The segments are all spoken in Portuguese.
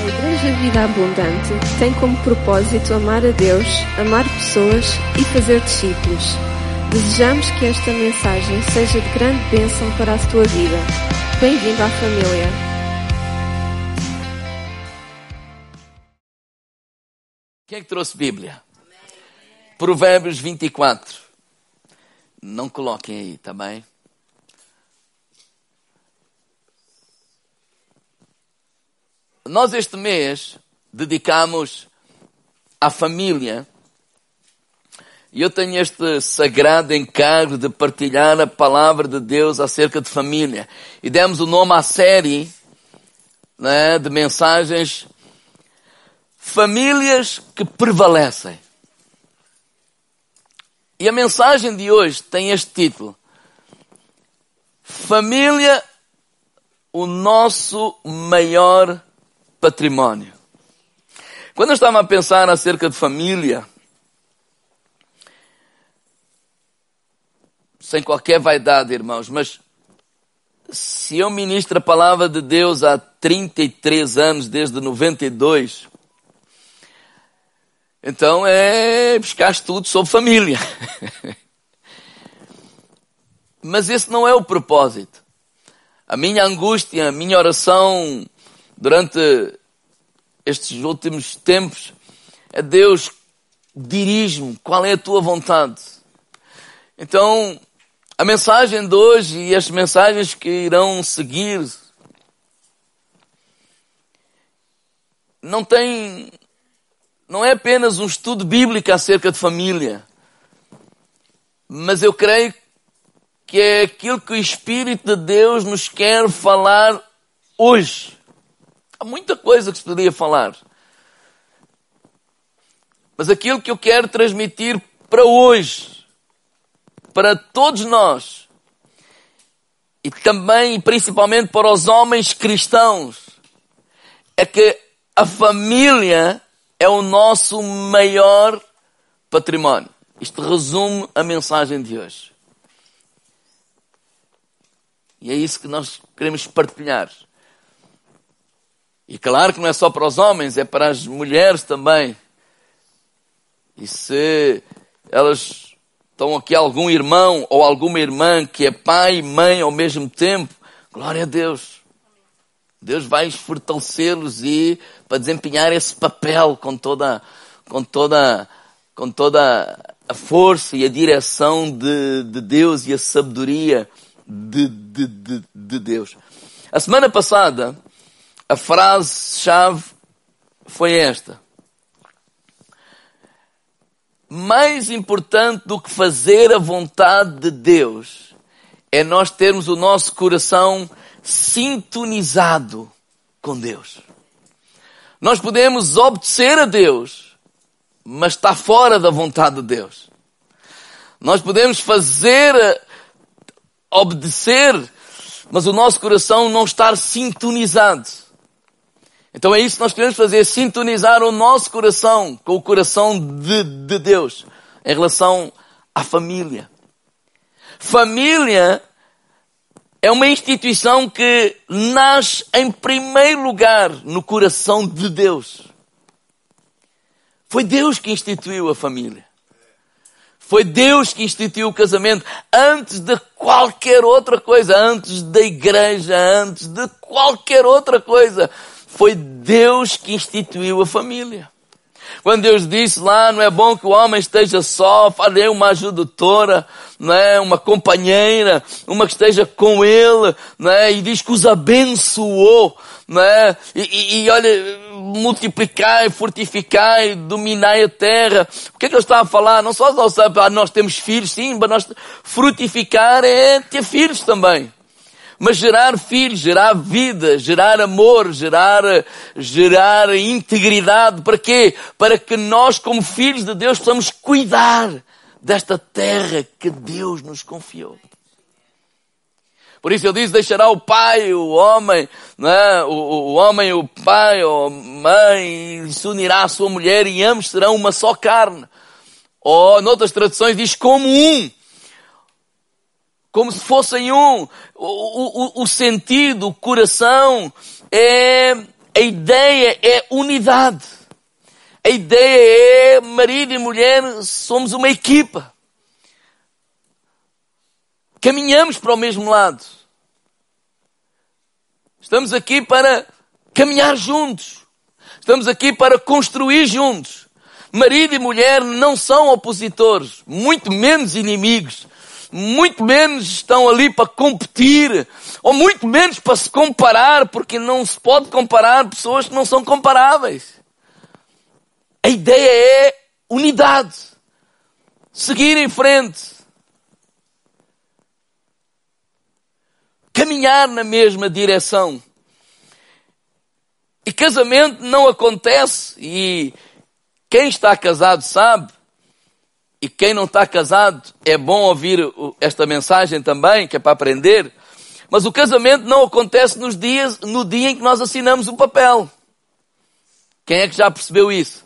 Igreja Vida Abundante tem como propósito amar a Deus, amar pessoas e fazer discípulos. Desejamos que esta mensagem seja de grande bênção para a tua vida. Bem-vindo à família. Quem é que trouxe Bíblia? Provérbios 24. Não coloquem aí, tá bem? Nós este mês dedicamos à família e eu tenho este sagrado encargo de partilhar a palavra de Deus acerca de família. E demos o nome à série, né, de mensagens Famílias que Prevalecem. E a mensagem de hoje tem este título: Família, o nosso maior património. Quando eu estava a pensar acerca de família, sem qualquer vaidade, irmãos, mas se eu ministro a palavra de Deus há 33 anos, desde 92, então é buscar estudo sobre família. Mas esse não é o propósito. A minha angústia, a minha oração durante estes últimos tempos é: Deus, dirige-me, qual é a tua vontade? Então, a mensagem de hoje e as mensagens que irão seguir não é apenas um estudo bíblico acerca de família, mas eu creio que é aquilo que o Espírito de Deus nos quer falar hoje. Há muita coisa que se poderia falar, mas aquilo que eu quero transmitir para hoje, para todos nós, e também e principalmente para os homens cristãos, é que a família é o nosso maior património. Isto resume a mensagem de hoje. E é isso que nós queremos partilhar. E claro que não é só para os homens, é para as mulheres também. E se elas estão aqui, algum irmão ou alguma irmã que é pai e mãe ao mesmo tempo, glória a Deus. Deus vai fortalecê-los e para desempenhar esse papel com toda a força e a direção de Deus e a sabedoria de Deus. A semana passada, a frase-chave foi esta: mais importante do que fazer a vontade de Deus é nós termos o nosso coração sintonizado com Deus. Nós podemos obedecer a Deus, mas está fora da vontade de Deus. Nós podemos obedecer, mas o nosso coração não estar sintonizado. Então é isso que nós queremos fazer: sintonizar o nosso coração com o coração de Deus em relação à família. Família é uma instituição que nasce em primeiro lugar no coração de Deus. Foi Deus que instituiu a família. Foi Deus que instituiu o casamento antes de qualquer outra coisa, antes da igreja, antes de qualquer outra coisa. Foi Deus que instituiu a família. Quando Deus disse lá, não é bom que o homem esteja só, falei uma ajudatora, não é? Uma companheira, uma que esteja com ele, não é? E diz que os abençoou, não é? E olha, multiplicai, fortificai, dominai a terra. O que é que ele está a falar? Não só nós temos filhos, sim, mas nós frutificar é ter filhos também. Mas gerar filhos, gerar vida, gerar amor, gerar integridade. Para quê? Para que nós, como filhos de Deus, possamos cuidar desta terra que Deus nos confiou. Por isso ele diz: deixará o pai, o homem, não é? o homem, o pai, a mãe, e se unirá à sua mulher e ambos serão uma só carne. Ou, noutras traduções, diz como um. Como se fossem um. O sentido, o coração é a ideia é unidade. A ideia é marido e mulher, somos uma equipa. Caminhamos para o mesmo lado. Estamos aqui para caminhar juntos. Estamos aqui para construir juntos. Marido e mulher não são opositores, muito menos inimigos. Muito menos estão ali para competir, ou muito menos para se comparar, porque não se pode comparar pessoas que não são comparáveis. A ideia é unidade. Seguir em frente. Caminhar na mesma direção. E casamento não acontece, e quem está casado sabe, e quem não está casado é bom ouvir esta mensagem também, que é para aprender, mas o casamento não acontece no dia em que nós assinamos o papel. Quem é que já percebeu isso?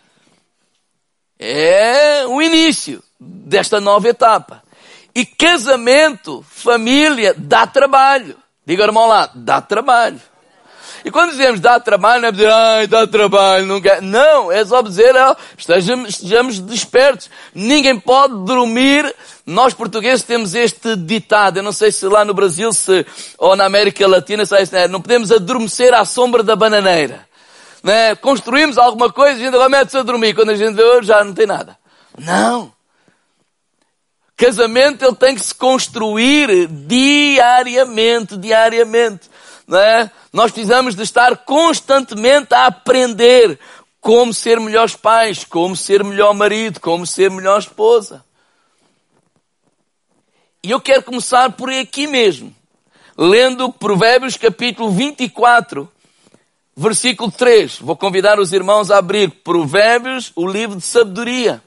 É o início desta nova etapa. E casamento, família, dá trabalho. Diga, irmão lá, dá trabalho. E quando dizemos dá trabalho, não é dizer, ai, dá trabalho, não quer. Não, é só dizer, estejamos despertos. Ninguém pode dormir. Nós portugueses temos este ditado, eu não sei se lá no Brasil ou na América Latina, não podemos adormecer à sombra da bananeira. Né? Construímos alguma coisa e a gente agora mete-se a dormir. Quando a gente vê, já não tem nada. Não. Casamento, ele tem que se construir diariamente. Não é? Nós precisamos de estar constantemente a aprender como ser melhores pais, como ser melhor marido, como ser melhor esposa. E eu quero começar por aqui mesmo, lendo Provérbios capítulo 24, versículo 3. Vou convidar os irmãos a abrir Provérbios, o livro de sabedoria.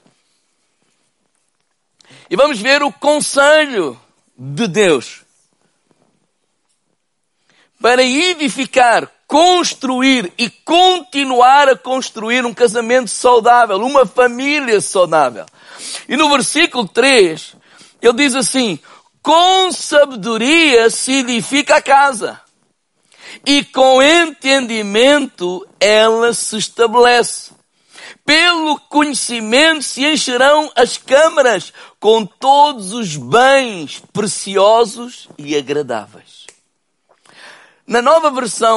E vamos ver o conselho de Deus para edificar, construir e continuar a construir um casamento saudável, uma família saudável. E no versículo 3, ele diz assim, com sabedoria se edifica a casa, e com entendimento ela se estabelece. Pelo conhecimento se encherão as câmaras com todos os bens preciosos e agradáveis. Na nova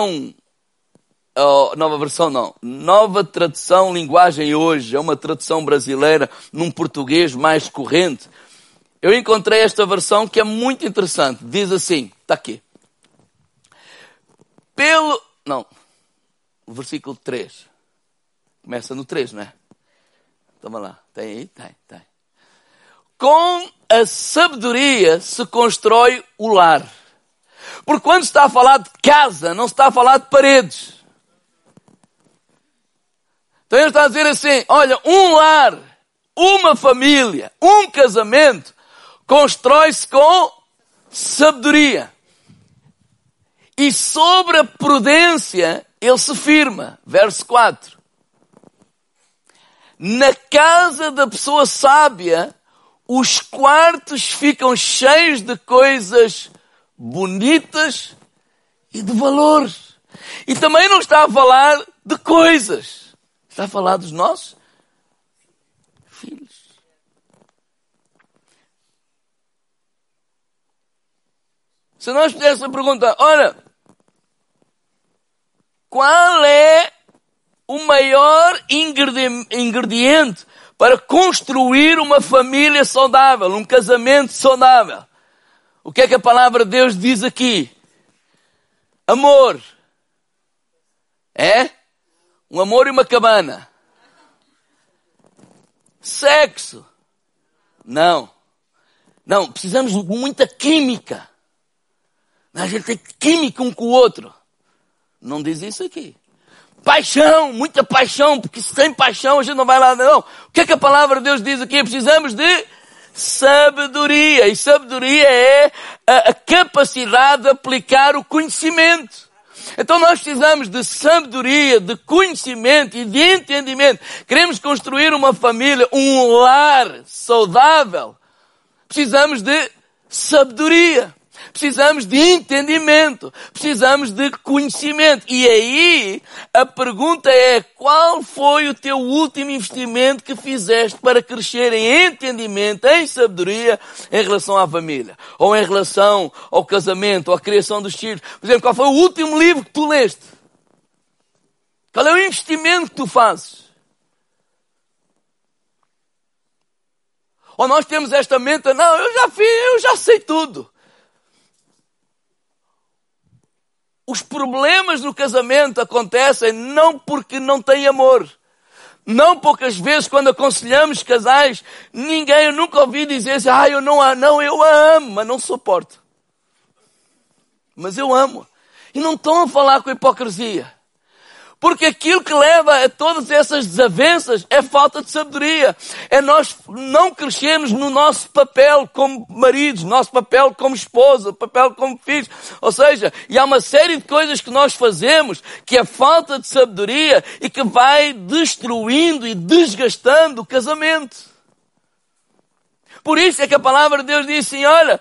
tradução linguagem hoje, é uma tradução brasileira num português mais corrente. Eu encontrei esta versão que é muito interessante. Diz assim, está aqui. O versículo 3. Começa no 3, não é? Toma lá. Tem aí? Tem. Com a sabedoria se constrói o lar. Porque quando se está a falar de casa, não se está a falar de paredes. Então ele está a dizer assim, olha, um lar, uma família, um casamento, constrói-se com sabedoria. E sobre a prudência, ele se firma. Verso 4. Na casa da pessoa sábia, os quartos ficam cheios de coisas bonitas e de valores. E também não está a falar de coisas. Está a falar dos nossos filhos. Se nós fizéssemos a pergunta, olha, qual é o maior ingrediente para construir uma família saudável, um casamento saudável? O que é que a palavra de Deus diz aqui? Amor. É? Um amor e uma cabana. Sexo. Não. Não, precisamos de muita química. A gente tem química um com o outro. Não diz isso aqui. Paixão, muita paixão, porque sem paixão a gente não vai lá, não. O que é que a palavra de Deus diz aqui? Precisamos de sabedoria. E sabedoria é a capacidade de aplicar o conhecimento. Então nós precisamos de sabedoria, de conhecimento e de entendimento. Queremos construir uma família, um lar saudável. Precisamos de sabedoria. precisamos de entendimento, precisamos de conhecimento. E aí, a pergunta é, qual foi o teu último investimento que fizeste para crescer em entendimento, em sabedoria, em relação à família? Ou em relação ao casamento, ou à criação dos filhos? Por exemplo, qual foi o último livro que tu leste? Qual é o investimento que tu fazes? Ou nós temos esta mente, não, eu já fiz, eu já sei tudo. Os problemas no casamento acontecem não porque não tem amor. Não poucas vezes quando aconselhamos casais, eu nunca ouvi dizer assim, eu a amo, mas não suporto. Mas eu amo. E não estão a falar com hipocrisia. Porque aquilo que leva a todas essas desavenças é falta de sabedoria. É nós não crescermos no nosso papel como maridos, nosso papel como esposa, papel como filhos. Ou seja, e há uma série de coisas que nós fazemos que é falta de sabedoria e que vai destruindo e desgastando o casamento. Por isso é que a palavra de Deus diz assim, olha,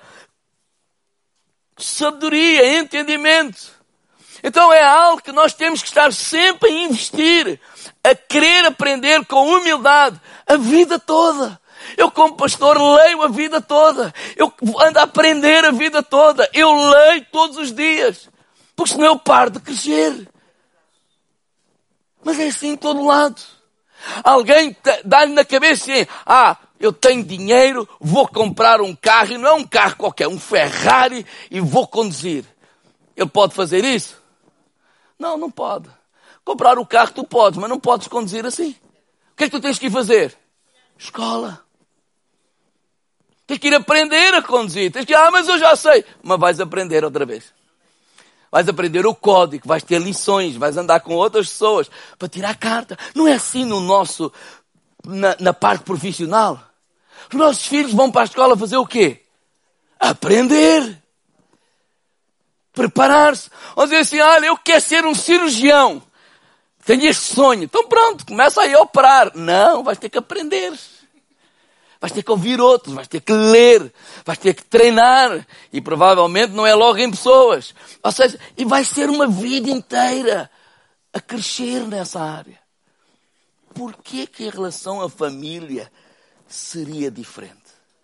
sabedoria, entendimento. Então é algo que nós temos que estar sempre a investir, a querer aprender com humildade a vida toda. Eu como pastor leio a vida toda. Eu ando a aprender a vida toda. Eu leio todos os dias. Porque senão eu paro de crescer. Mas é assim em todo lado. Alguém dá-lhe na cabeça assim, eu tenho dinheiro, vou comprar um carro, e não é um carro qualquer, um Ferrari, e vou conduzir. Ele pode fazer isso? Não, não pode. Comprar o carro tu podes, mas não podes conduzir assim. O que é que tu tens que ir fazer? Escola. Tens que ir aprender a conduzir. Tens que ir, mas eu já sei. Mas vais aprender outra vez. Vais aprender o código, vais ter lições, vais andar com outras pessoas para tirar carta. Não é assim na parte profissional. Os nossos filhos vão para a escola fazer o quê? Aprender. Preparar-se. Vão dizer assim, eu quero ser um cirurgião. Tenho este sonho. Então pronto, começa aí a operar. Não, vais ter que aprender. Vais ter que ouvir outros, vais ter que ler, vais ter que treinar. E provavelmente não é logo em pessoas. Ou seja, e vai ser uma vida inteira a crescer nessa área. Porquê que em relação à família seria diferente?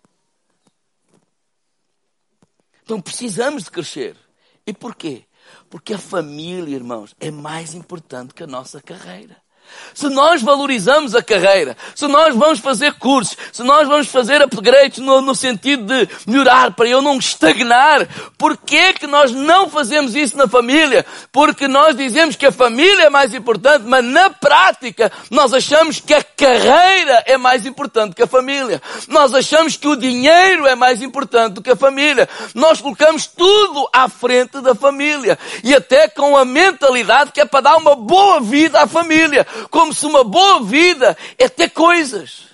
Então precisamos de crescer. E porquê? Porque a família, irmãos, é mais importante que a nossa carreira. Se nós valorizamos a carreira, se nós vamos fazer cursos, se nós vamos fazer upgrades no sentido de melhorar para eu não estagnar, porquê que nós não fazemos isso na família? Porque nós dizemos que a família é mais importante, mas na prática nós achamos que a carreira é mais importante que a família. Nós achamos que o dinheiro é mais importante do que a família. Nós colocamos tudo à frente da família. E até com a mentalidade que é para dar uma boa vida à família. Como se uma boa vida é ter coisas.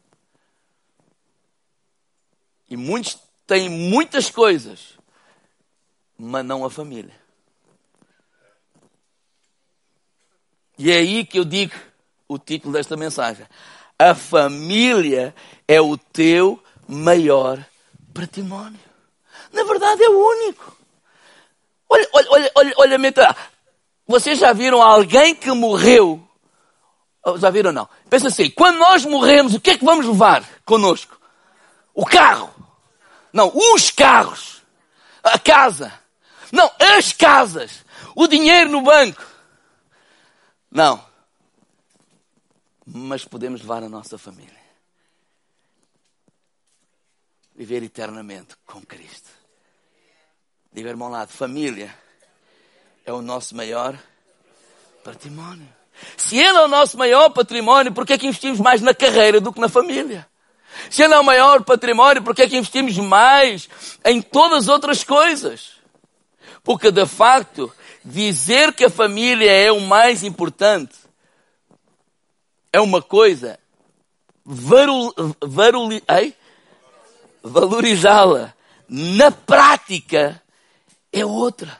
E muitos têm muitas coisas, mas não a família. E é aí que eu digo o título desta mensagem. A família é o teu maior património. Na verdade é o único. Olha a mentalidade. Vocês já viram alguém que morreu? Já viram ou não? Pensa assim, quando nós morremos, o que é que vamos levar connosco? O carro. Não, os carros. A casa. Não, as casas. O dinheiro no banco. Não. Mas podemos levar a nossa família. Viver eternamente com Cristo. Diga, irmão, ao lado, família é o nosso maior património. Se ele é o nosso maior património, por que é que investimos mais na carreira do que na família? Se ele é o maior património, por que é que investimos mais em todas as outras coisas? Porque, de facto, dizer que a família é o mais importante é uma coisa, valorizá-la na prática é outra.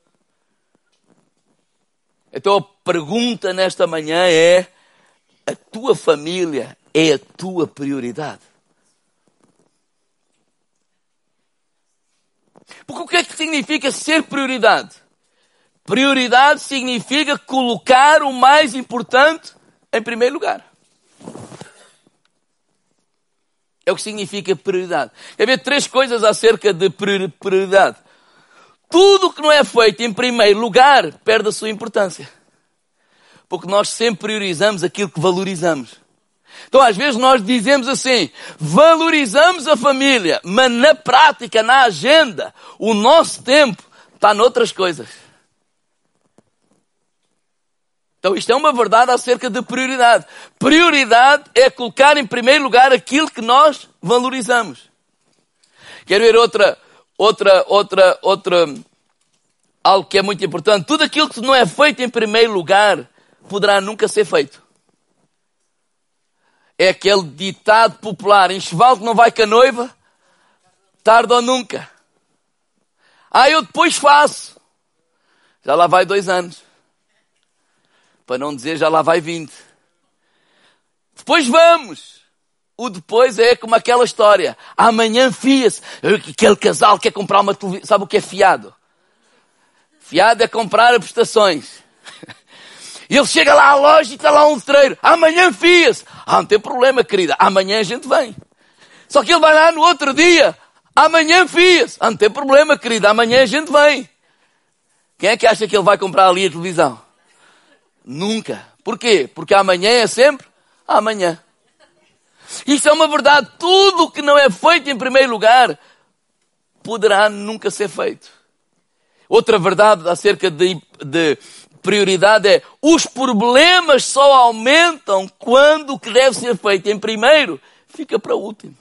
Então a pergunta nesta manhã é, a tua família é a tua prioridade? Porque o que é que significa ser prioridade? Prioridade significa colocar o mais importante em primeiro lugar. É o que significa prioridade. Quer ver 3 coisas acerca de prioridade. Tudo que não é feito em primeiro lugar perde a sua importância. Porque nós sempre priorizamos aquilo que valorizamos. Então às vezes nós dizemos assim, valorizamos a família, mas na prática, na agenda, o nosso tempo está noutras coisas. Então isto é uma verdade acerca de prioridade. Prioridade é colocar em primeiro lugar aquilo que nós valorizamos. Quero ver algo que é muito importante. Tudo aquilo que não é feito em primeiro lugar poderá nunca ser feito. É aquele ditado popular, enxoval que não vai com a noiva, tarde ou nunca. Eu depois faço. Já lá vai 2 anos. Para não dizer já lá vai 20. Depois vamos. O depois é como aquela história. Amanhã fia-se. Aquele casal quer comprar uma televisão. Sabe o que é fiado? Fiado é comprar a prestações. E ele chega lá à loja e está lá um letreiro. Amanhã fia-se. Não tem problema, querida. Amanhã a gente vem. Só que ele vai lá no outro dia. Amanhã fia-se. Não tem problema, querida. Amanhã a gente vem. Quem é que acha que ele vai comprar ali a televisão? Nunca. Porquê? Porque amanhã é sempre amanhã. Isto é uma verdade. Tudo o que não é feito em primeiro lugar poderá nunca ser feito. Outra verdade acerca de prioridade é os problemas só aumentam quando o que deve ser feito em primeiro fica para o último.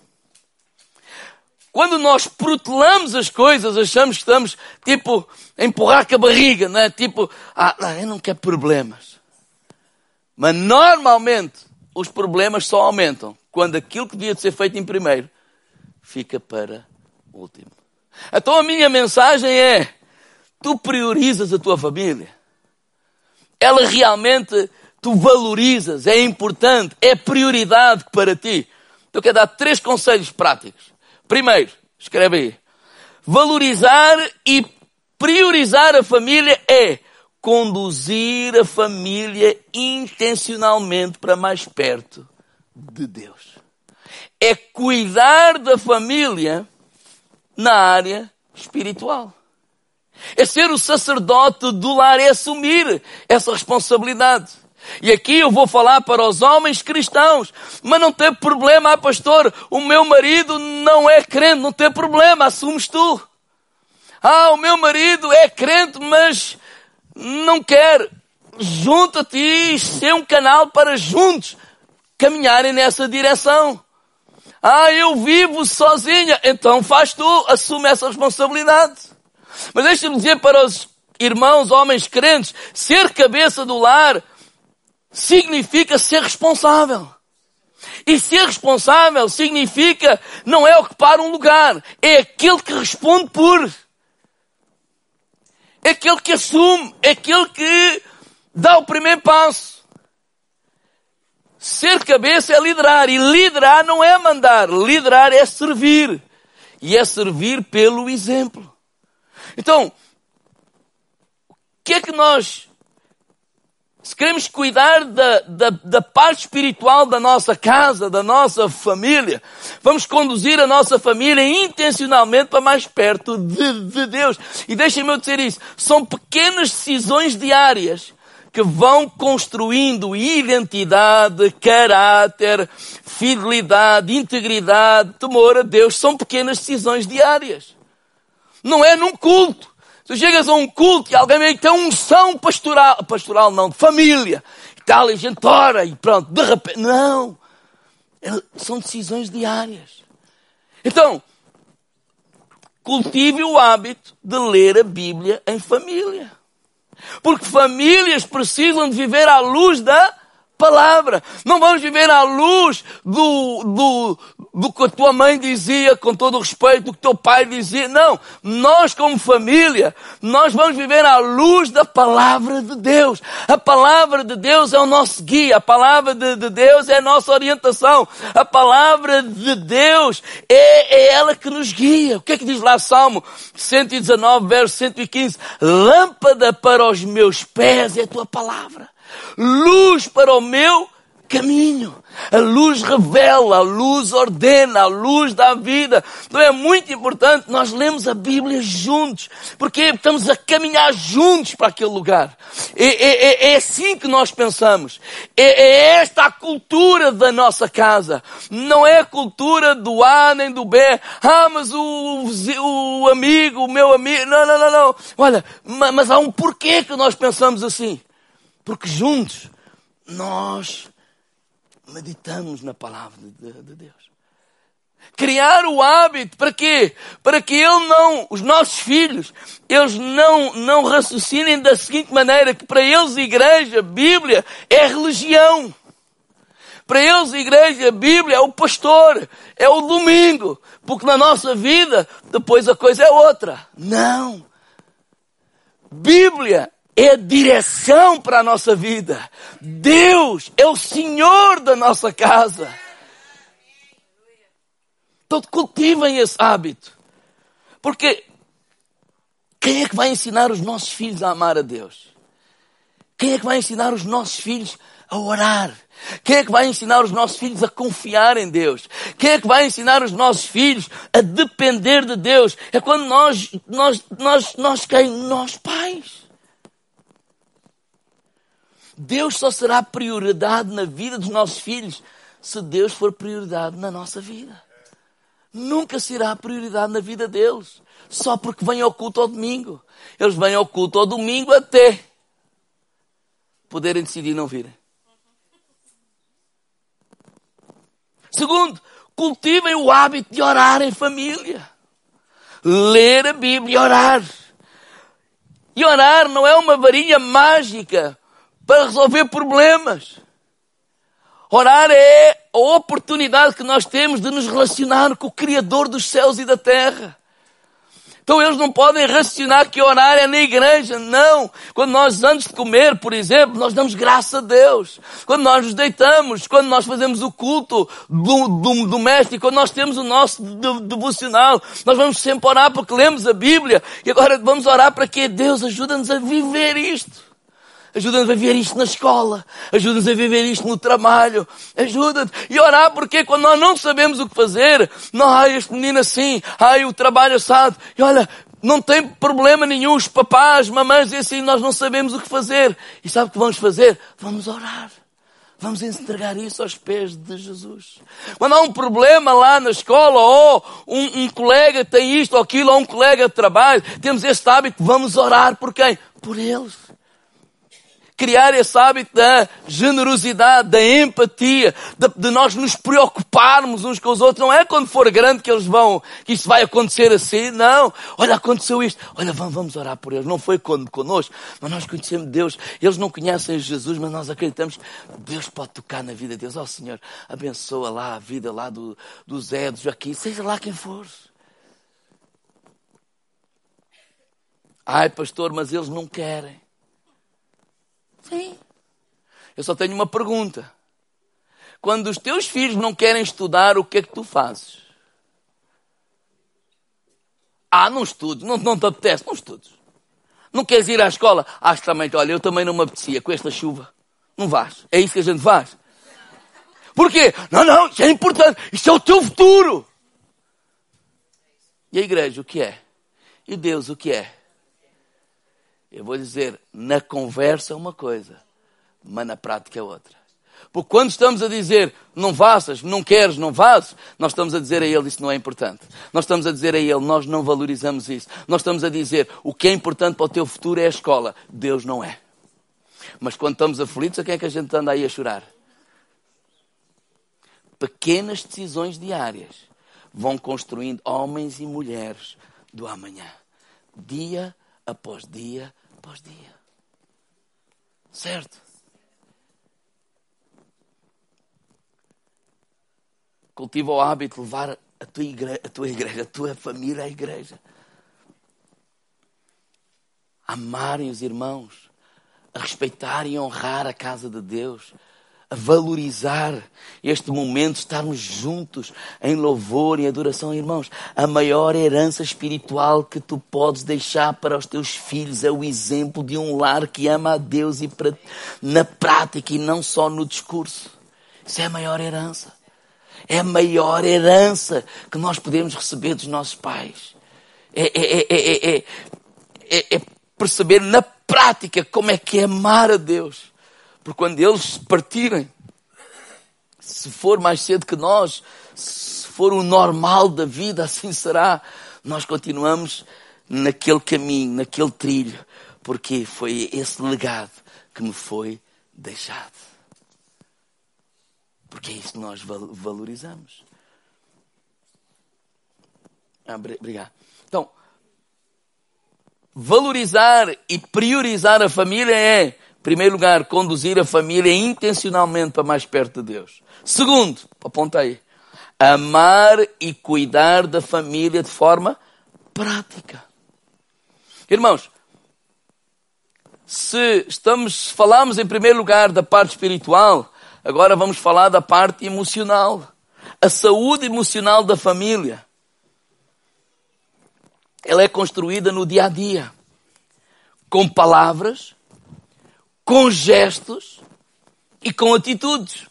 Quando nós protelamos as coisas, achamos que estamos, a empurrar com a barriga, não é? Eu não quero problemas. Mas, normalmente, os problemas só aumentam quando aquilo que devia de ser feito em primeiro fica para o último. Então, a minha mensagem é, tu priorizas a tua família. Ela realmente, tu valorizas, é importante, é prioridade para ti. Então, eu quero dar 3 conselhos práticos. Primeiro, escreve aí. Valorizar e priorizar a família é conduzir a família intencionalmente para mais perto de Deus. É cuidar da família na área espiritual. É ser o sacerdote do lar, é assumir essa responsabilidade. E aqui eu vou falar para os homens cristãos, mas não tem problema, pastor, o meu marido não é crente, não tem problema, assumes tu. O meu marido é crente, mas não quer. Junta-te e ser um canal para juntos caminharem nessa direção. Eu vivo sozinha, então faz tu, assume essa responsabilidade. Mas deixa-me dizer para os irmãos, homens crentes, ser cabeça do lar significa ser responsável. E ser responsável significa não é ocupar um lugar, é aquele que responde por. É aquele que assume, é aquele que dá o primeiro passo. Ser cabeça é liderar, e liderar não é mandar, liderar é servir. E é servir pelo exemplo. Então, o que é que nós, se queremos cuidar da parte espiritual da nossa casa, da nossa família, vamos conduzir a nossa família intencionalmente para mais perto de Deus. E deixem-me dizer isso, são pequenas decisões diárias que vão construindo identidade, caráter, fidelidade, integridade, temor a Deus. São pequenas decisões diárias. Não é num culto. Tu chegas a um culto e alguém tem unção pastoral não, de família, e tal, e a gente ora e pronto, de repente, não. São decisões diárias. Então, cultive o hábito de ler a Bíblia em família. Porque famílias precisam de viver à luz da palavra. Não vamos viver à luz do que a tua mãe dizia, com todo o respeito, do que o teu pai dizia. Não, nós como família, nós vamos viver à luz da palavra de Deus. A palavra de Deus é o nosso guia, a palavra de Deus é a nossa orientação. A palavra de Deus é ela que nos guia. O que é que diz lá Salmo 119, verso 115? Lâmpada para os meus pés é a tua palavra, luz para o meu caminho. A luz revela, a luz ordena, a luz dá vida. Então é muito importante nós lemos a Bíblia juntos, porque estamos a caminhar juntos para aquele lugar. É assim que nós pensamos. É esta a cultura da nossa casa. Não é a cultura do A nem do B. Mas o amigo, o meu amigo... Não. Olha, mas há um porquê que nós pensamos assim. Porque juntos nós meditamos na palavra de Deus. Criar o hábito, para quê? Para que os nossos filhos, eles não raciocinem da seguinte maneira, que para eles igreja, Bíblia, é religião. Para eles igreja, Bíblia, é o pastor, é o domingo. Porque na nossa vida, depois a coisa é outra. Não. Bíblia é a direção para a nossa vida. Deus é o Senhor da nossa casa. Então cultivem esse hábito. Porque quem é que vai ensinar os nossos filhos a amar a Deus? Quem é que vai ensinar os nossos filhos a orar? Quem é que vai ensinar os nossos filhos a confiar em Deus? Quem é que vai ensinar os nossos filhos a depender de Deus? É quando nós pais. Deus só será prioridade na vida dos nossos filhos se Deus for prioridade na nossa vida. Nunca será prioridade na vida deles, só porque vêm ao culto ao domingo. Eles vêm ao culto ao domingo até poderem decidir não virem. Segundo, cultivem o hábito de orar em família. Ler a Bíblia e orar. E orar não é uma varinha mágica para resolver problemas. Orar é a oportunidade que nós temos de nos relacionar com o Criador dos céus e da terra. Então eles não podem raciocinar que orar é na igreja. Não. Quando nós, antes de comer, por exemplo, nós damos graça a Deus. Quando nós nos deitamos, quando nós fazemos o culto doméstico, quando nós temos o nosso devocional, nós vamos sempre orar porque lemos a Bíblia. E agora vamos orar para que Deus ajude-nos a viver isto. Ajuda-nos a viver isto na escola. Ajuda-nos a viver isto no trabalho. Ajuda-nos. E orar porque quando nós não sabemos o que fazer, este menino assim, o trabalho assado. E olha, não tem problema nenhum. Os papás, mamães, e assim, nós não sabemos o que fazer. E sabe o que vamos fazer? Vamos orar. Vamos entregar isso aos pés de Jesus. Quando há um problema lá na escola, ou um colega tem isto ou aquilo, ou um colega de trabalho, temos este hábito, vamos orar por quem? Por eles. Criar esse hábito da generosidade, da empatia, de nós nos preocuparmos uns com os outros. Não é quando for grande que que isso vai acontecer assim, não. Olha, aconteceu isto. Olha, vamos orar por eles. Não foi connosco, mas nós conhecemos Deus. Eles não conhecem Jesus, mas nós acreditamos que Deus pode tocar na vida deles. Senhor, abençoa lá a vida lá do Zé, do Joaquim, seja lá quem for. Pastor, mas eles não querem. Sim. Eu só tenho uma pergunta. Quando os teus filhos não querem estudar, o que é que tu fazes? Não estudes. Não te apetece, não estudes. Não queres ir à escola? Olha, eu também não me apetecia com esta chuva. Não vais. É isso que a gente faz. Porquê? Não, isso é importante. Isto é o teu futuro. E a igreja, o que é? E Deus, o que é? Eu vou dizer, na conversa é uma coisa, mas na prática é outra. Porque quando estamos a dizer, não faças, não queres, não fazes, nós estamos a dizer a ele, isso não é importante. Nós estamos a dizer a ele, nós não valorizamos isso. Nós estamos a dizer, o que é importante para o teu futuro é a escola. Deus não é. Mas quando estamos aflitos, a quem é que a gente anda aí a chorar? Pequenas decisões diárias vão construindo homens e mulheres do amanhã. Dia após dia após dia. Certo? cultiva o hábito de levar a tua família à igreja. Amarem os irmãos, a respeitar e honrar a casa de Deus, a valorizar este momento de estarmos juntos em louvor e adoração. Irmãos, a maior herança espiritual que tu podes deixar para os teus filhos é o exemplo de um lar que ama a Deus e na prática e não só no discurso. Isso é a maior herança. É a maior herança que nós podemos receber dos nossos pais. É perceber na prática como é que é amar a Deus. Porque quando eles partirem, se for mais cedo que nós, se for o normal da vida, assim será. Nós continuamos naquele caminho, naquele trilho, porque foi esse legado que me foi deixado. Porque é isso que nós valorizamos. Obrigado. Então, valorizar e priorizar a família é, em primeiro lugar, conduzir a família intencionalmente para mais perto de Deus. Segundo, aponta aí, amar e cuidar da família de forma prática. Irmãos, se falamos em primeiro lugar da parte espiritual, agora vamos falar da parte emocional. A saúde emocional da família. Ela é construída no dia a dia. Com palavras, com gestos e com atitudes.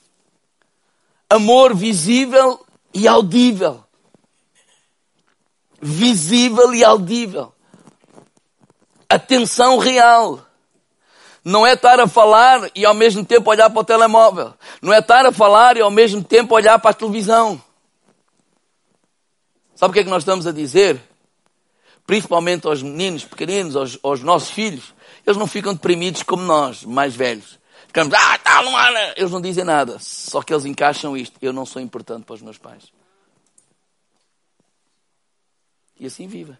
Amor visível e audível. Visível e audível. Atenção real. Não é estar a falar e ao mesmo tempo olhar para o telemóvel. Não é estar a falar e ao mesmo tempo olhar para a televisão. Sabe o que é que nós estamos a dizer? Principalmente aos meninos pequeninos, aos nossos filhos. Eles não ficam deprimidos como nós, mais velhos. Ficamos, não há. Eles não dizem nada. Só que eles encaixam isto. Eu não sou importante para os meus pais. E assim vive.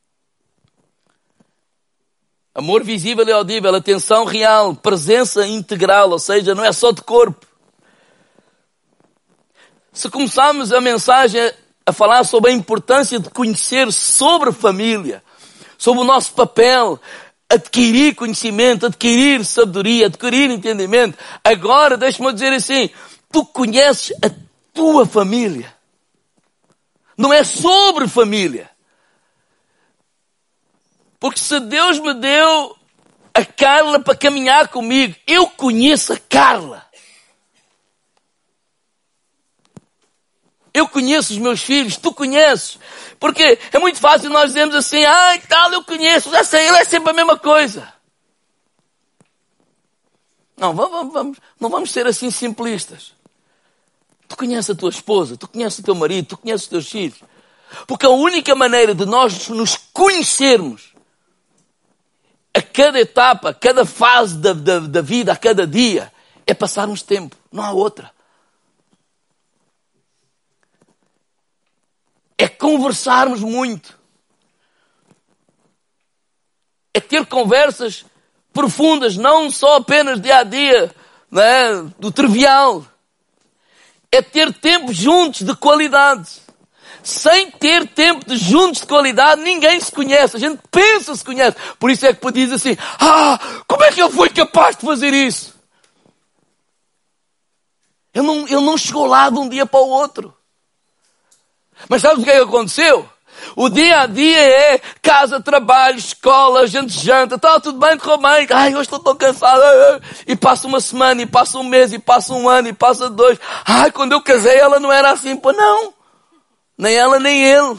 Amor visível e audível, atenção real, presença integral, ou seja, não é só de corpo. Se começarmos a mensagem a falar sobre a importância de conhecer sobre a família, sobre o nosso papel, adquirir conhecimento, adquirir sabedoria, adquirir entendimento, agora deixa-me dizer assim, tu conheces a tua família. Não é sobre família. Porque se Deus me deu a Carla para caminhar comigo, eu conheço a Carla. Eu conheço os meus filhos, tu conheces. Porque é muito fácil nós dizermos assim, tal, eu conheço, já sei, ele é sempre a mesma coisa. Não, não vamos ser assim simplistas. Tu conheces a tua esposa, tu conheces o teu marido, tu conheces os teus filhos. Porque a única maneira de nós nos conhecermos a cada etapa, a cada fase da vida, a cada dia, é passarmos tempo. Não há outra. É conversarmos muito. É ter conversas profundas, não só apenas dia a dia, né, do trivial. É ter tempo juntos de qualidade. Sem ter tempo de juntos de qualidade, ninguém se conhece. A gente pensa se conhece. Por isso é que diz assim, como é que ele foi capaz de fazer isso? Ele não chegou lá de um dia para o outro. Mas sabe o que é que aconteceu? O dia a dia é casa, trabalho, escola, a gente janta, está tudo bem, correu bem. Hoje estou tão cansado. E passa uma semana, e passa um mês, e passa um ano, e passa 2. Quando eu casei ela não era assim. Pô, não. Nem ela, nem ele.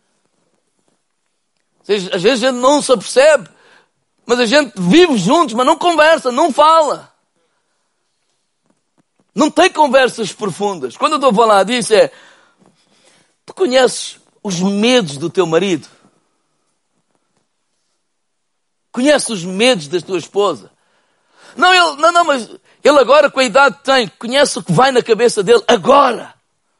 Às vezes a gente não se apercebe, mas a gente vive juntos, mas não conversa, não fala. Não tem conversas profundas. Quando eu estou a falar disso tu conheces os medos do teu marido? Conheces os medos da tua esposa? Não, mas ele agora com a idade que tem, conhece o que vai na cabeça dele agora.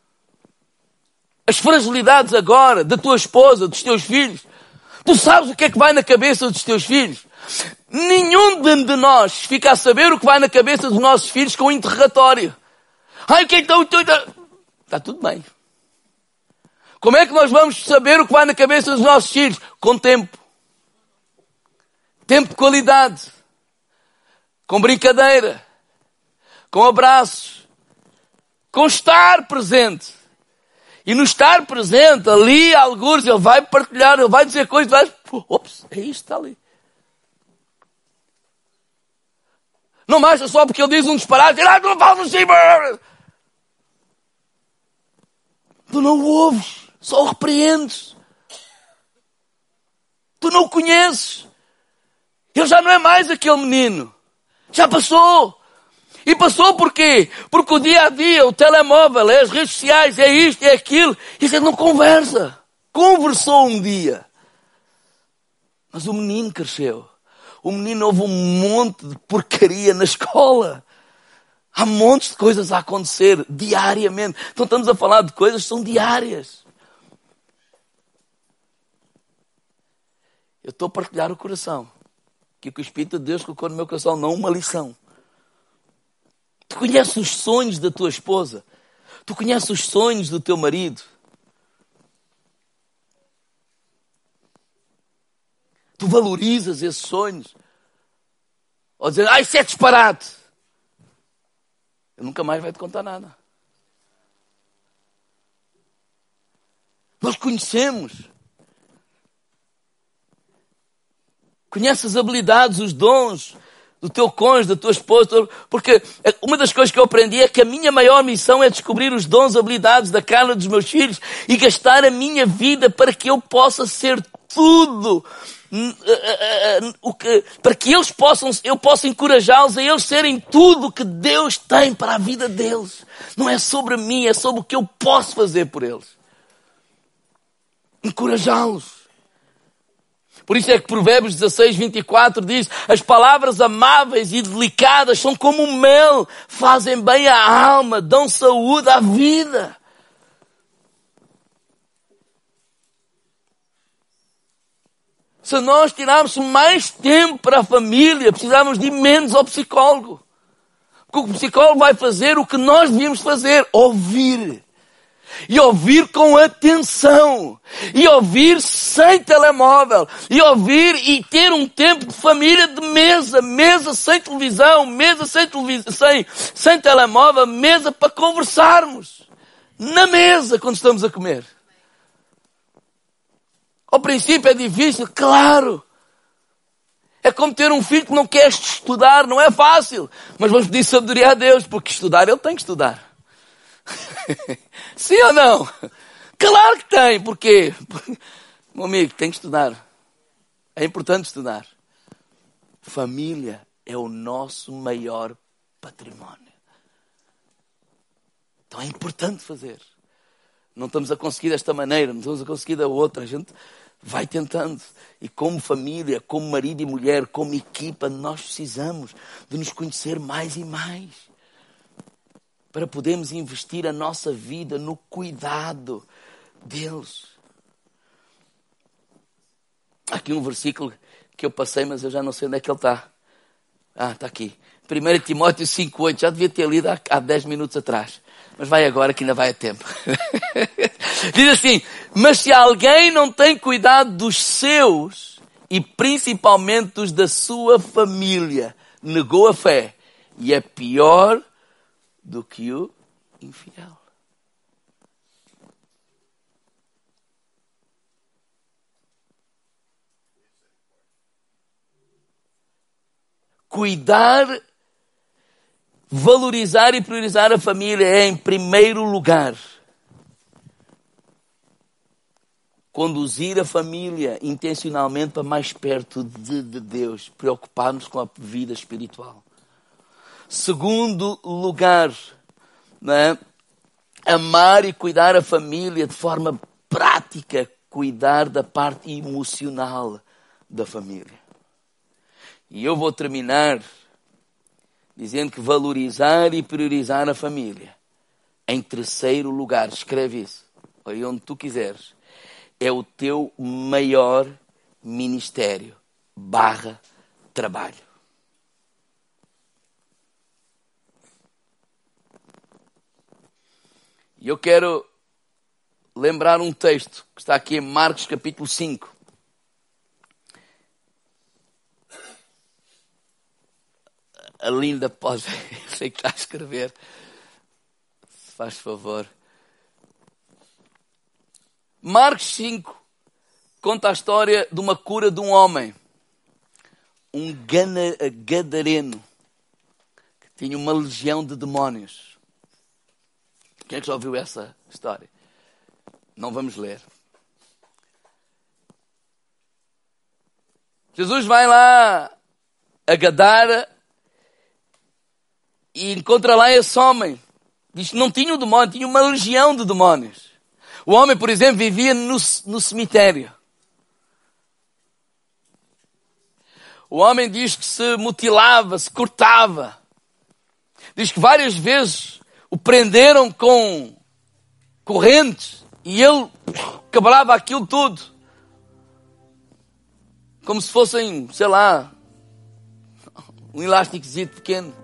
As fragilidades agora da tua esposa, dos teus filhos. Tu sabes o que é que vai na cabeça dos teus filhos? Nenhum de nós fica a saber o que vai na cabeça dos nossos filhos com um interrogatório. O que é que está tudo bem. Como é que nós vamos saber o que vai na cabeça dos nossos filhos? Com tempo. Tempo de qualidade. Com brincadeira. Com abraços. Com estar presente. E no estar presente, ali, algures, ele vai partilhar, ele vai dizer coisas, vai... Ops, é isto, está ali. Não basta só porque ele diz um disparate, tu não falas assim, tu não o ouves, só o repreendes. Tu não o conheces. Ele já não é mais aquele menino. Já passou. E passou por quê? Porque o dia a dia, o telemóvel, as redes sociais, é isto, é aquilo. E a gente não conversa. Conversou um dia. Mas o menino cresceu. O menino houve um monte de porcaria na escola. Há montes de coisas a acontecer diariamente. Então estamos a falar de coisas que são diárias. Eu estou a partilhar o coração. Que o Espírito de Deus colocou no meu coração, não uma lição. Tu conheces os sonhos da tua esposa? Tu conheces os sonhos do teu marido? Tu valorizas esses sonhos? Ou dizer, isso é disparate. Ele nunca mais vai te contar nada. Nós conhecemos. Conheces as habilidades, os dons do teu cônjuge, da tua esposa. Porque uma das coisas que eu aprendi é que a minha maior missão é descobrir os dons, habilidades da carne dos meus filhos e gastar a minha vida para que eu possa ser tudo. Para que eu possa encorajá-los a eles serem tudo o que Deus tem para a vida deles. Não é sobre mim, é sobre o que eu posso fazer por eles. Encorajá-los. Por isso é que Provérbios 16, 24 diz, as palavras amáveis e delicadas são como um mel, fazem bem à alma, dão saúde à vida. Se nós tirarmos mais tempo para a família, precisamos de ir menos ao psicólogo. Porque o psicólogo vai fazer o que nós devíamos fazer, ouvir. E ouvir com atenção. E ouvir sem telemóvel. E ouvir e ter um tempo de família de mesa. Mesa sem televisão. Mesa sem telemóvel. Mesa para conversarmos. Na mesa quando estamos a comer. Ao princípio é difícil, claro. É como ter um filho que não quer estudar. Não é fácil. Mas vamos pedir sabedoria a Deus. Porque estudar, ele tem que estudar. Sim ou não? Claro que tem. Porquê? Meu amigo, tem que estudar. É importante estudar. Família é o nosso maior património. Então é importante fazer. Não estamos a conseguir desta maneira, não estamos a conseguir da outra. A gente vai tentando. E como família, como marido e mulher, como equipa, nós precisamos de nos conhecer mais e mais. Para podermos investir a nossa vida no cuidado deles. Há aqui um versículo que eu passei, mas eu já não sei onde é que ele está. Está aqui. 1 Timóteo 5,8. Já devia ter lido há 10 minutos atrás. Mas vai agora que ainda vai a tempo. Diz assim, mas se alguém não tem cuidado dos seus, e principalmente dos da sua família, negou a fé, e é pior do que o infiel. Cuidar, valorizar e priorizar a família é, em primeiro lugar, conduzir a família intencionalmente para mais perto de Deus, preocupar-nos com a vida espiritual. Segundo lugar, né? Amar e cuidar a família de forma prática, cuidar da parte emocional da família. E eu vou terminar dizendo que valorizar e priorizar a família, em terceiro lugar, escreve isso, aí onde tu quiseres, é o teu maior ministério / trabalho. E eu quero lembrar um texto que está aqui em Marcos capítulo 5. A Linda pode, eu sei que está a escrever, se faz favor. Marcos 5 conta a história de uma cura de um homem, um gadareno, que tinha uma legião de demónios. Quem é que já ouviu essa história? Não vamos ler. Jesus vai lá a Gadara e encontra lá esse homem. Diz que não tinha um demónio, tinha uma legião de demónios. O homem, por exemplo, vivia no cemitério. O homem diz que se mutilava, se cortava. Diz que várias vezes o prenderam com correntes e ele quebrava aquilo tudo. Como se fossem, sei lá, um elásticozinho pequeno.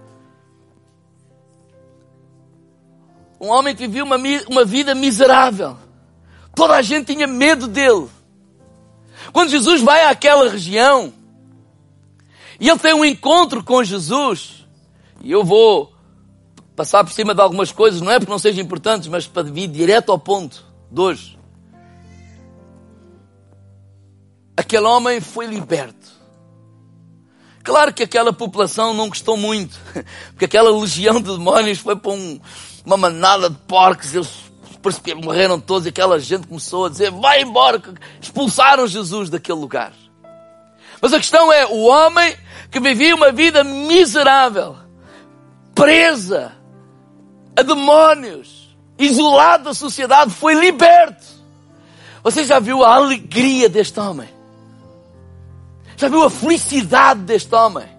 Um homem que vivia uma vida miserável. Toda a gente tinha medo dele. Quando Jesus vai àquela região e ele tem um encontro com Jesus, e eu vou passar por cima de algumas coisas, não é porque não sejam importantes, mas para vir direto ao ponto de hoje. Aquele homem foi liberto. Claro que aquela população não gostou muito, porque aquela legião de demónios foi para uma manada de porcos, eles depois morreram todos e aquela gente começou a dizer, vai embora, expulsaram Jesus daquele lugar. Mas a questão é, o homem que vivia uma vida miserável, presa a demónios, isolado da sociedade, foi liberto. Você já viu a alegria deste homem? Já viu a felicidade deste homem?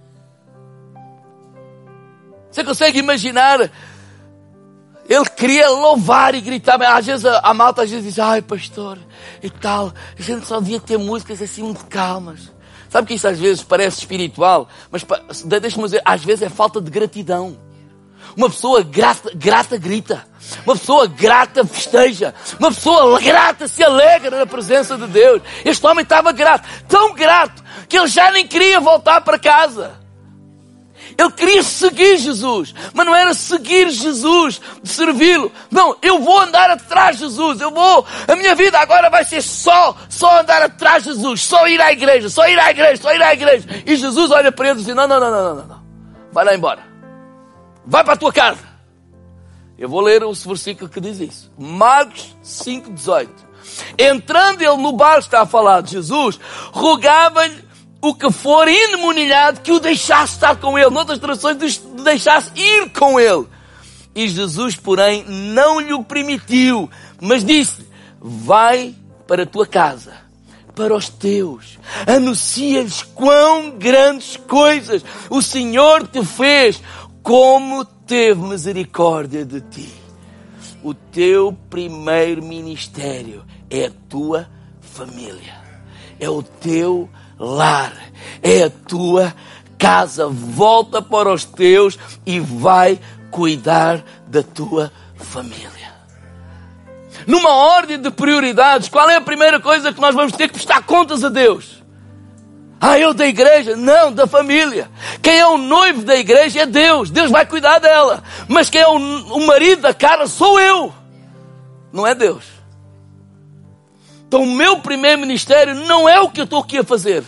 Você consegue imaginar? Ele queria louvar e gritar. Às vezes a malta diz, ai pastor, e tal, a gente só devia ter músicas assim muito calmas. Sabe que isso às vezes parece espiritual, mas deixa-me dizer, às vezes é falta de gratidão. Uma pessoa grata grita. Uma pessoa grata festeja. Uma pessoa grata se alegra na presença de Deus. Este homem estava grato. Tão grato que ele já nem queria voltar para casa. Ele queria seguir Jesus. Mas não era seguir Jesus, de servi-lo. Não, eu vou andar atrás de Jesus. A minha vida agora vai ser só andar atrás de Jesus. Só ir à igreja. E Jesus olha para ele e diz, não. Vai lá embora. Vai para a tua casa. Eu vou ler o versículo que diz isso. Marcos 5:18. Entrando ele no barco, está a falar de Jesus, rogava-lhe o que for endemoniado que o deixasse estar com ele. Noutras traduções, deixasse ir com ele. E Jesus, porém, não lhe o permitiu, mas disse, vai para a tua casa, para os teus, anuncia-lhes quão grandes coisas o Senhor te fez, como teve misericórdia de ti. O teu primeiro ministério é a tua família, é o teu lar, é a tua casa. Volta para os teus e vai cuidar da tua família. Numa ordem de prioridades, qual é a primeira coisa que nós vamos ter que prestar contas a Deus? Eu da igreja? Não, da família. Quem é o noivo da igreja é Deus. Deus vai cuidar dela. Mas quem é o marido da cara sou eu. Não é Deus. Então o meu primeiro ministério não é o que eu estou aqui a fazer.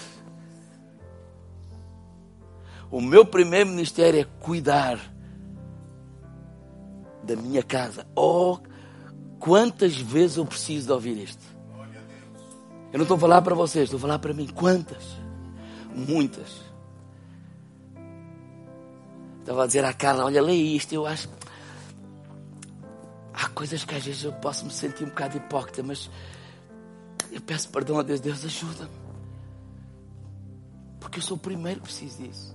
O meu primeiro ministério é cuidar da minha casa. Quantas vezes eu preciso de ouvir isto? Eu não estou a falar para vocês, estou a falar para mim. Quantas? Muitas. Estava a dizer à Carla, olha, lê isto, eu acho... Há coisas que às vezes eu posso me sentir um bocado hipócrita, mas eu peço perdão a Deus. Deus, ajuda-me. Porque eu sou o primeiro que preciso disso.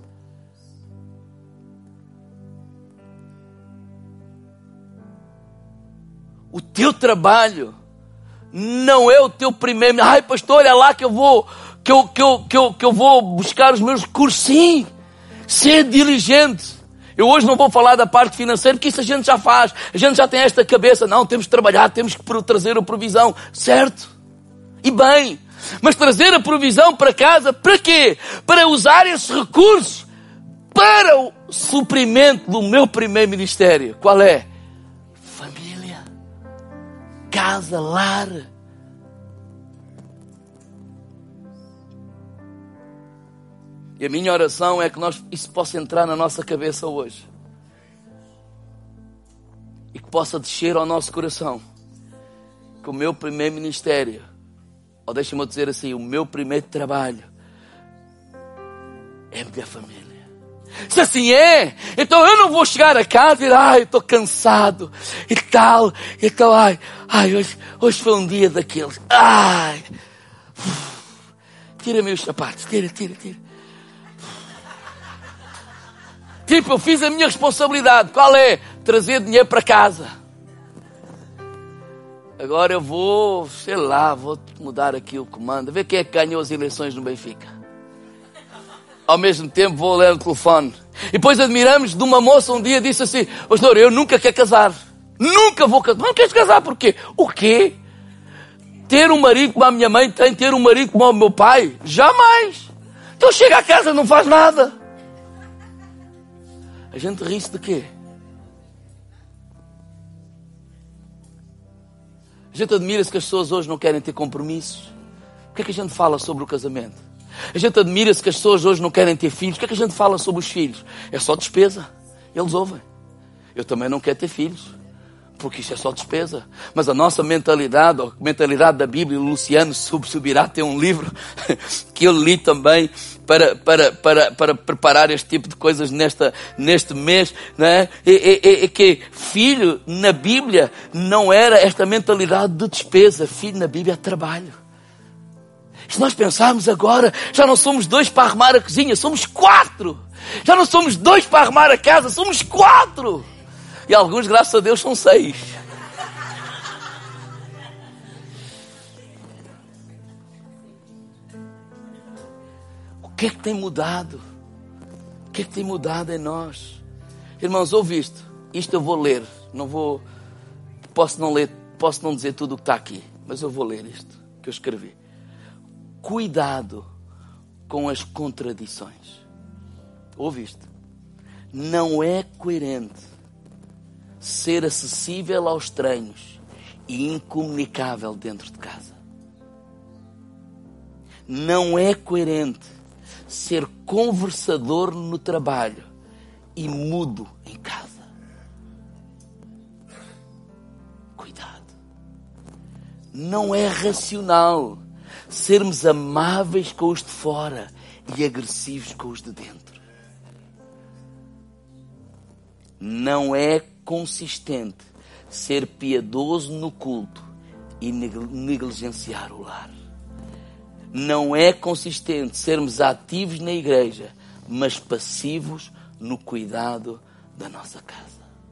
O teu trabalho não é o teu primeiro... Ai, pastor, olha lá que eu vou buscar os meus recursos. Sim, ser diligente. Eu hoje não vou falar da parte financeira, porque isso a gente já faz. A gente já tem esta cabeça. não, temos que trabalhar, temos que trazer a provisão. Certo? E bem. Mas trazer a provisão para casa, para quê? Para usar esses recursos para o suprimento do meu primeiro ministério. Qual é? Família. Casa, lar. E a minha oração é que isso possa entrar na nossa cabeça hoje. E que possa descer ao nosso coração. Que o meu primeiro ministério, ou deixa-me dizer assim, o meu primeiro trabalho é a minha família. Se assim é, então eu não vou chegar a casa e dizer, eu estou cansado e tal. Então, hoje foi um dia daqueles. Tira-me os sapatos, tira. Tipo, eu fiz a minha responsabilidade. Qual é? Trazer dinheiro para casa. Agora eu vou, vou mudar aqui o comando. Ver quem é que ganhou as eleições no Benfica. Ao mesmo tempo vou ler o telefone. E depois admiramos de uma moça um dia disse assim, senhor, eu nunca quero casar. Nunca vou casar. Não queres casar por quê? O quê? Ter um marido como a minha mãe tem, ter um marido como o meu pai? Jamais. Então chega a casa e não faz nada. A gente ri-se de quê? A gente admira-se que as pessoas hoje não querem ter compromissos. O que é que a gente fala sobre o casamento? A gente admira-se que as pessoas hoje não querem ter filhos. O que é que a gente fala sobre os filhos? É só despesa. Eles ouvem. Eu também não quero ter filhos, porque isto é só despesa. Mas a nossa mentalidade, a mentalidade da Bíblia, o Luciano Subirá tem um livro que eu li também para preparar este tipo de coisas neste mês, né? Que filho na Bíblia não era esta mentalidade de despesa. Filho na Bíblia é trabalho. Se nós pensarmos agora, já não somos 2 para arrumar a cozinha, somos 4. Já não somos 2 para arrumar a casa, somos 4. E alguns, graças a Deus, são 6. O que é que tem mudado? O que é que tem mudado em nós? Irmãos, ouve isto. Isto eu vou ler. Posso não ler, posso não dizer tudo o que está aqui, mas eu vou ler isto que eu escrevi. Cuidado com as contradições. Ouve isto. Não é coerente ser acessível aos estranhos e incomunicável dentro de casa. Não é coerente ser conversador no trabalho e mudo em casa. Cuidado. Não é racional sermos amáveis com os de fora e agressivos com os de dentro. Não é consistente ser piedoso no culto e negligenciar o lar. Não é consistente sermos ativos na igreja, mas passivos no cuidado da nossa casa.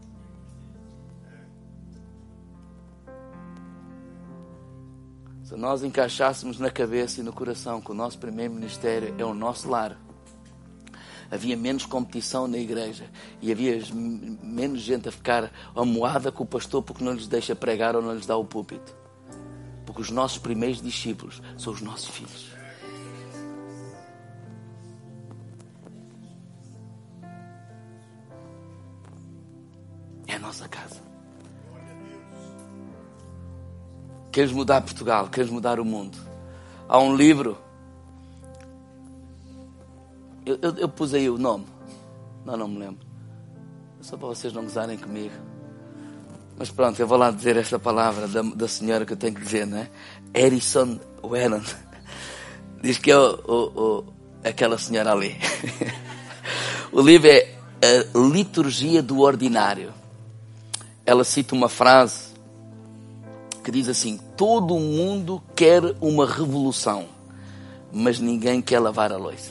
Se nós encaixássemos na cabeça e no coração que o nosso primeiro ministério é o nosso lar, havia menos competição na igreja e havia menos gente a ficar amoada com o pastor porque não lhes deixa pregar ou não lhes dá o púlpito. Porque os nossos primeiros discípulos são os nossos filhos. É a nossa casa. Queres mudar Portugal, queres mudar o mundo. Há um livro. Eu pus aí o nome. Não me lembro. Só para vocês não gozarem comigo. Mas pronto, eu vou lá dizer esta palavra da senhora que eu tenho que dizer, não é? Harrison Welland. Diz que é aquela senhora ali. O livro é A Liturgia do Ordinário. Ela cita uma frase que diz assim: todo mundo quer uma revolução, mas ninguém quer lavar a louça.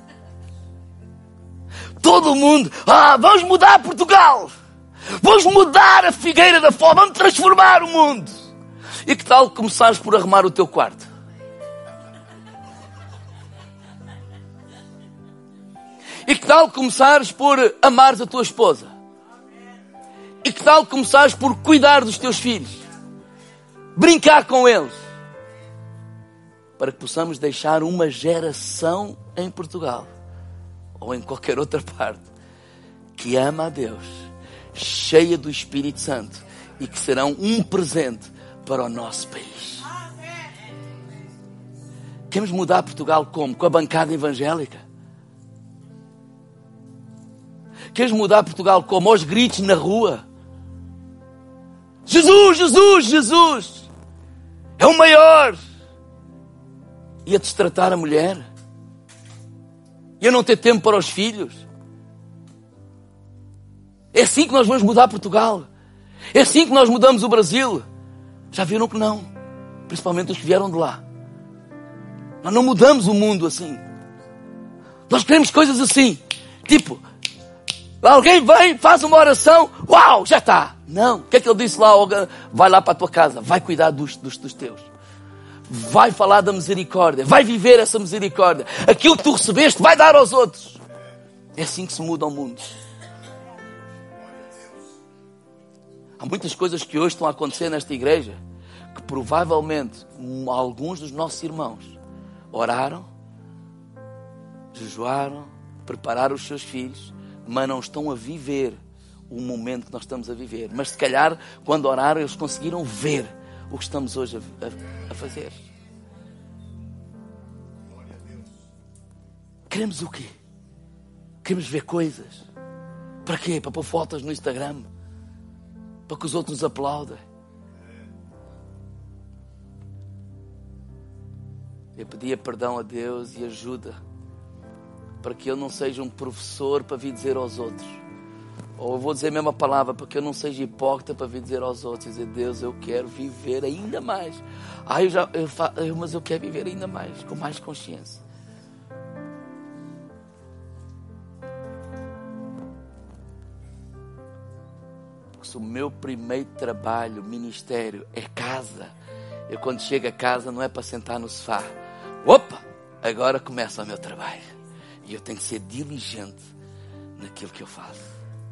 Todo mundo, vamos mudar Portugal, vamos mudar a Figueira da Foz, vamos transformar o mundo. E que tal começares por arrumar o teu quarto? E que tal começares por amares a tua esposa? E que tal começares por cuidar dos teus filhos? Brincar com eles? Para que possamos deixar uma geração em Portugal ou em qualquer outra parte que ama a Deus, cheia do Espírito Santo e que serão um presente para o nosso país. Queremos mudar Portugal como? Com a bancada evangélica? Queres mudar Portugal como? Aos gritos na rua? Jesus, Jesus, Jesus é o maior! E a destratar a mulher? E a não ter tempo para os filhos? É assim que nós vamos mudar Portugal? É assim que nós mudamos o Brasil? Já viram que não? Principalmente os que vieram de lá. Nós não mudamos o mundo assim. Nós queremos coisas assim. Tipo, alguém vem, faz uma oração, uau, já está. Não, o que é que ele disse lá? Vai lá para a tua casa, vai cuidar dos teus. Vai falar da misericórdia, vai viver essa misericórdia. Aquilo que tu recebeste, vai dar aos outros. É assim que se muda o mundo. Há muitas coisas que hoje estão a acontecer nesta igreja que provavelmente alguns dos nossos irmãos oraram, jejuaram, prepararam os seus filhos, mas não estão a viver o momento que nós estamos a viver. Mas se calhar, quando oraram, eles conseguiram ver o que estamos hoje a fazer. Queremos o quê? Queremos ver coisas. Para quê? Para pôr fotos no Instagram? Para que os outros nos aplaudem? Eu pedia perdão a Deus e ajuda para que eu não seja um professor para vir dizer aos outros. Ou eu vou dizer a mesma palavra, para que eu não seja hipócrita para vir dizer aos outros. Dizer, Deus, eu quero viver ainda mais. Mas eu quero viver ainda mais, com mais consciência. Porque se o meu primeiro trabalho, ministério, é casa, eu quando chego a casa não é para sentar no sofá. Opa, agora começa o meu trabalho. E eu tenho que ser diligente naquilo que eu faço.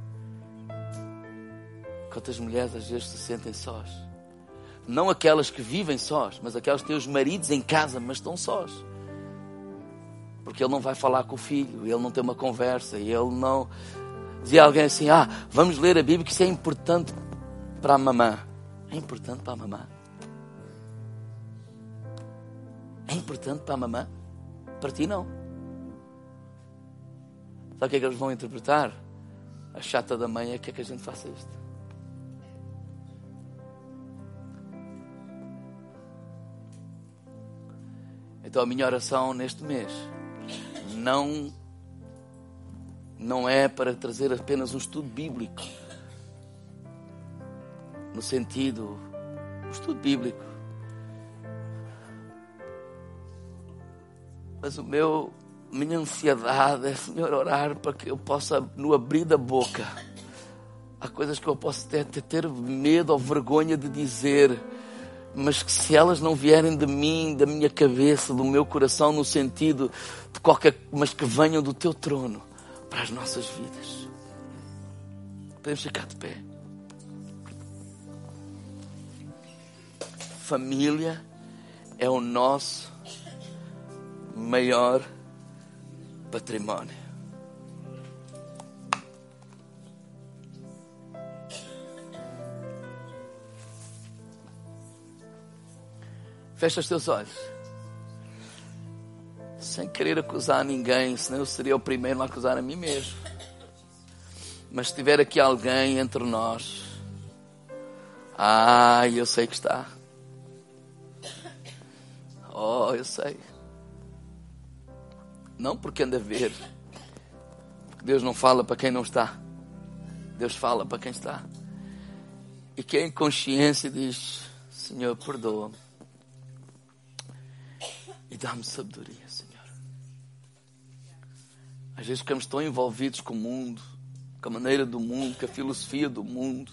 Quantas mulheres às vezes se sentem sós? Não aquelas que vivem sós, mas aquelas que têm os maridos em casa, mas estão sós. Porque ele não vai falar com o filho, ele não tem uma conversa, ele não... Dizia alguém assim, vamos ler a Bíblia, que isso é importante para a mamã. É importante para a mamã? É importante para a mamã? Para ti não. Sabe o que é que eles vão interpretar? A chata da mãe é que a gente faça isto. Então a minha oração neste mês não é para trazer apenas um estudo bíblico. No sentido, o estudo bíblico. Mas minha ansiedade é, Senhor, orar para que eu possa, no abrir da boca, há coisas que eu posso ter medo ou vergonha de dizer, mas que se elas não vierem de mim, da minha cabeça, do meu coração, no sentido de mas que venham do teu trono para as nossas vidas. Podemos ficar de pé. Família é o nosso maior patrimônio. Fecha os teus olhos. Sem querer acusar ninguém, senão eu seria o primeiro a acusar a mim mesmo. Mas se tiver aqui alguém entre nós, eu sei que está. Eu sei. Não porque anda a ver. Porque Deus não fala para quem não está. Deus fala para quem está. E quem em consciência diz, Senhor, perdoa-me. E dá-me sabedoria, Senhor. Às vezes ficamos tão envolvidos com o mundo, com a maneira do mundo, com a filosofia do mundo,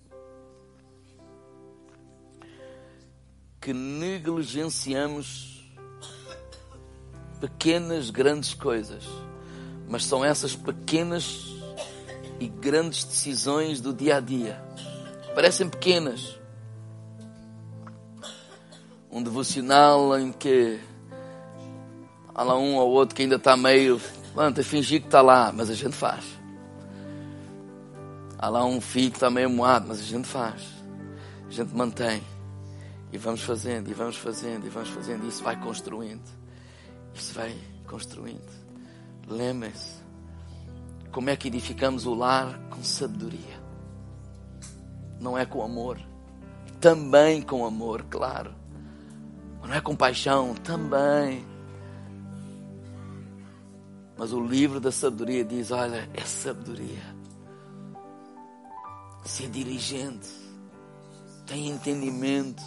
que negligenciamos pequenas, grandes coisas, Mas são essas pequenas e grandes decisões do dia a dia. Parecem pequenas. Um devocional em que há lá um ou outro que ainda está meio a fingir que está lá, mas a gente faz. Há lá um filho que está meio moado, mas a gente faz. A gente mantém. E vamos fazendo, e vamos fazendo, e vamos fazendo. E isso vai construindo. Isso vai construindo. Lembrem-se. Como é que edificamos o lar? Com sabedoria. Não é com amor. Também com amor, claro. Mas não é com paixão, também. Mas o livro da sabedoria diz, olha, é sabedoria. Ser diligente. Tem entendimento.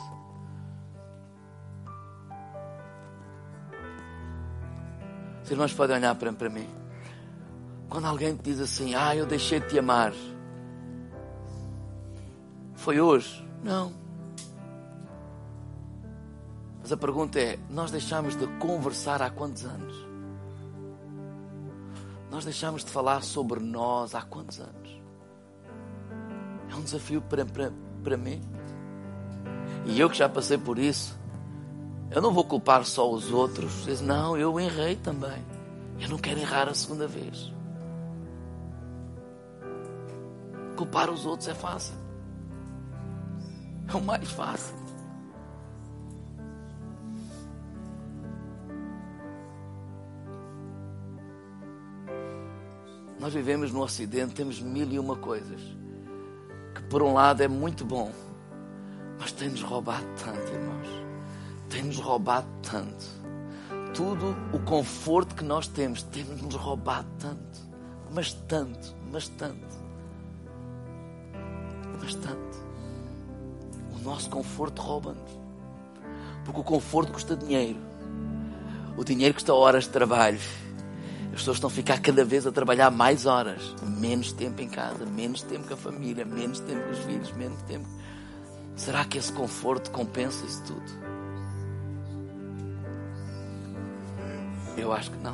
Os irmãos podem olhar para mim. Quando alguém te diz assim, eu deixei de te amar. Foi hoje? Não. Mas a pergunta é, nós deixámos de conversar há quantos anos? Nós deixámos de falar sobre nós há quantos anos? É um desafio para mim. E eu que já passei por isso, eu não vou culpar só os outros. Não, eu errei também. Eu não quero errar a segunda vez. Culpar os outros é fácil. É o mais fácil. Nós vivemos no Ocidente, temos 1001 coisas. Que por um lado é muito bom. Mas tem-nos roubado tanto, irmãos. Tem-nos roubado tanto. Tudo o conforto que nós temos tem-nos roubado tanto. Mas tanto, mas tanto. Mas tanto. O nosso conforto rouba-nos. Porque o conforto custa dinheiro. O dinheiro custa horas de trabalho. As pessoas estão a ficar cada vez a trabalhar mais horas. Menos tempo em casa, menos tempo com a família, menos tempo com os filhos, menos tempo. Será que esse conforto compensa isso tudo? Eu acho que não.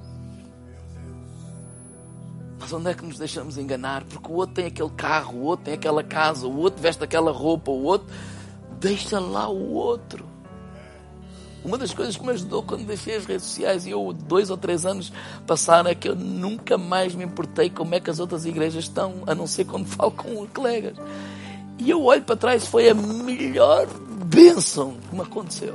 Mas onde é que nos deixamos enganar? Porque o outro tem aquele carro, o outro tem aquela casa, o outro veste aquela roupa, o outro... Deixa lá o outro. Uma das coisas que me ajudou quando deixei as redes sociais e eu 2 ou 3 anos passaram é que eu nunca mais me importei como é que as outras igrejas estão, a não ser quando falo com colegas. E eu olho para trás, foi a melhor bênção que me aconteceu.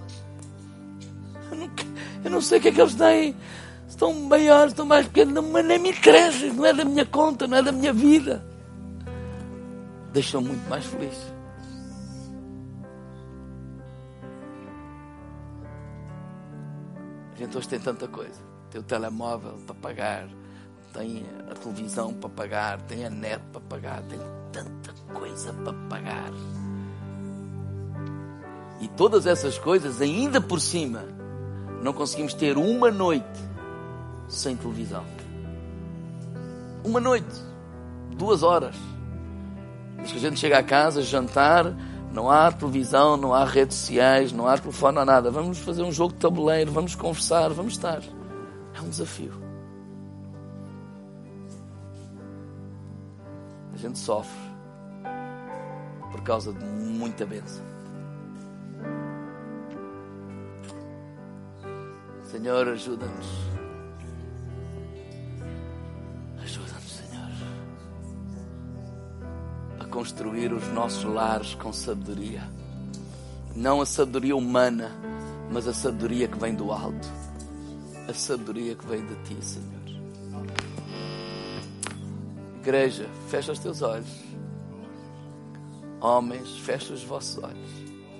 Eu não sei o que é que eles têm. Estão maiores, estão mais pequenos, mas nem me interessa. Não é da minha conta, não é da minha vida. Deixam muito mais feliz. A gente hoje tem tanta coisa. Tem o telemóvel para pagar, tem a televisão para pagar, tem a net para pagar, tem tanta coisa para pagar. E todas essas coisas, ainda por cima, não conseguimos ter uma noite sem televisão. Uma noite, 2 horas. Diz que a gente chega a casa, jantar, não há televisão, não há redes sociais, não há telefone, não há nada. Vamos fazer um jogo de tabuleiro, vamos conversar, vamos estar. É um desafio. A gente sofre por causa de muita bênção. Senhor, ajuda-nos. Ajuda-nos, Senhor, a construir os nossos lares com sabedoria. Não a sabedoria humana, mas a sabedoria que vem do alto. A sabedoria que vem de Ti, Senhor. Igreja, fecha os teus olhos. Homens, fecha os vossos olhos.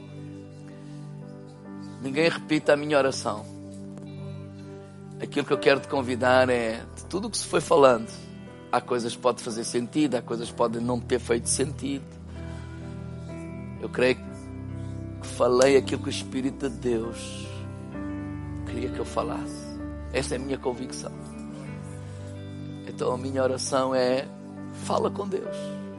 Ninguém repita a minha oração. Aquilo que eu quero te convidar é, de tudo o que se foi falando, há coisas que podem fazer sentido, há coisas que podem não ter feito sentido. Eu creio que falei aquilo que o Espírito de Deus queria que eu falasse. Essa é a minha convicção. Então a minha oração é, fala com Deus.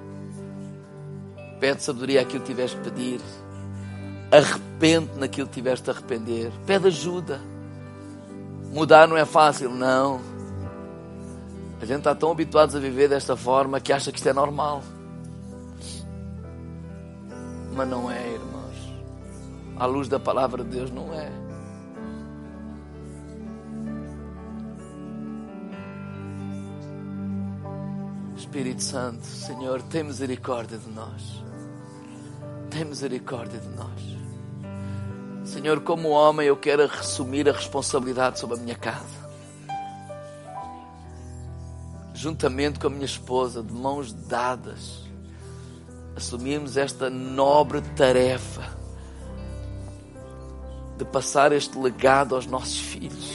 Pede sabedoria àquilo que tiveres que pedir. Arrepende naquilo que tiveres de arrepender. Pede ajuda. Mudar não é fácil, não. A gente está tão habituado a viver desta forma que acha que isto é normal. Mas não é, irmãos. À luz da palavra de Deus, não é. Espírito Santo, Senhor, tem misericórdia de nós. Tem misericórdia de nós. Senhor, como homem, eu quero assumir a responsabilidade sobre a minha casa. Juntamente com a minha esposa, de mãos dadas, assumirmos esta nobre tarefa de passar este legado aos nossos filhos.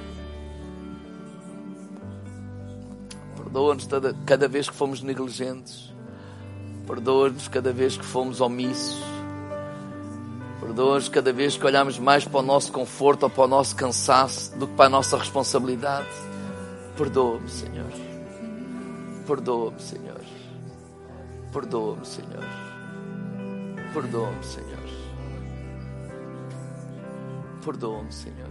Perdoa-nos cada vez que fomos negligentes. Perdoa-nos cada vez que fomos omissos. Perdoa-nos cada vez que olhamos mais para o nosso conforto ou para o nosso cansaço do que para a nossa responsabilidade. Perdoa-me, Senhor. Perdoa-me, Senhor. Perdoa-me, Senhor. Perdoa-me, Senhor. Perdoa-me, Senhor.